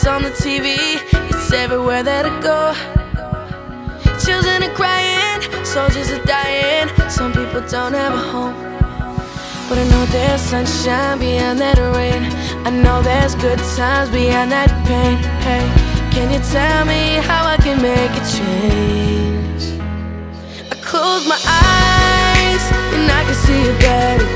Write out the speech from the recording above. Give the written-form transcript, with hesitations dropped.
it's on the TV, it's everywhere that I go. Children are crying, soldiers are dying, some people don't have a home. But I know there's sunshine beyond that rain, I know there's good times beyond that pain. Hey, can you tell me how I can make a change? I close my eyes and I can see it better.